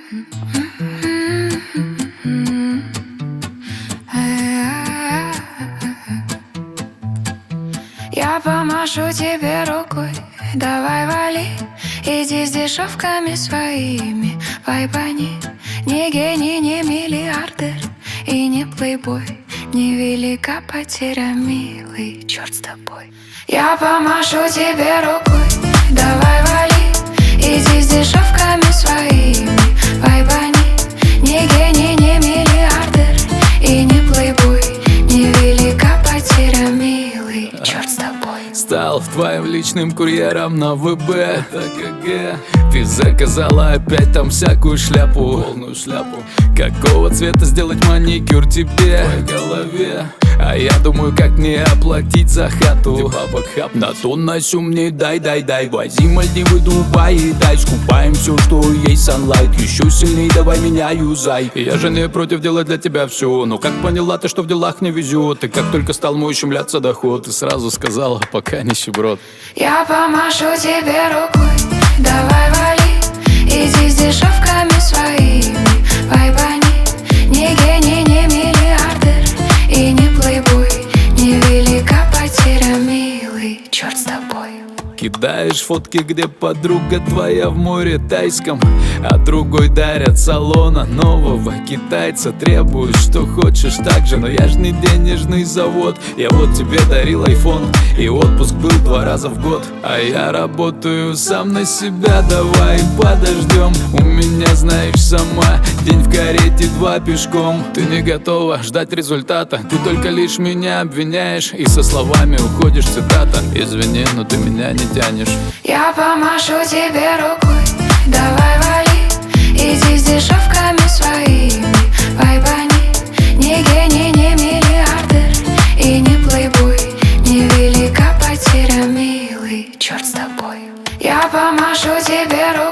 Я помашу тебе рукой, давай вали. Иди с дешевками своими, вайбани. Не гений, не миллиардер и не плейбой. Невелика потеря, милый, черт с тобой. Я помашу тебе рукой, давай вали. Иди с дешевками своими, вайбани. Не гений, не миллиардер и не плейбой. Невелика потеря, милый, черт с тобой. Стал твоим личным курьером на ВБ, это ГГ. Ты заказала опять там всякую шляпу, полную шляпу. Какого цвета сделать маникюр тебе в твоей голове? А я думаю, как мне оплатить за хату. Ты бабок хап на то на сё мне дай. Вози Мальдивы, Дубай и дай. Скупаем все, что есть, Sunlight. Еще сильней давай меня юзай. Я же не против делать для тебя все. Но как поняла ты, что в делах не везет? И как только стал мой ущемляться доход, ты сразу сказала, пока нищеброд. Я помашу тебе рукой, давай вали. Иди с дешевками своими, вайбани. Не гений, не миллиардер и не плейбой. Невелика потеря, милый, черт с тобой. Кидаешь фотки, где подруга твоя в море тайском, а другой дарят салона нового китайца. Требуешь, что хочешь так же, но я ж не денежный завод. Я вот тебе дарил айфон, и отпуск был 2 раза в год. А я работаю сам на себя, давай подождем. У меня, знаешь, сама день в карете, 2 пешком. Ты не готова ждать результата, ты только лишь меня обвиняешь и со словами уходишь, цитата: извини, но ты меня не тянешь. Я помашу тебе рукой, давай вали. Иди с дешевками своими, вайбани. Не гений, не миллиардер и не плейбой. Невелика потеря, милый, черт с тобой. Я помашу тебе рукой.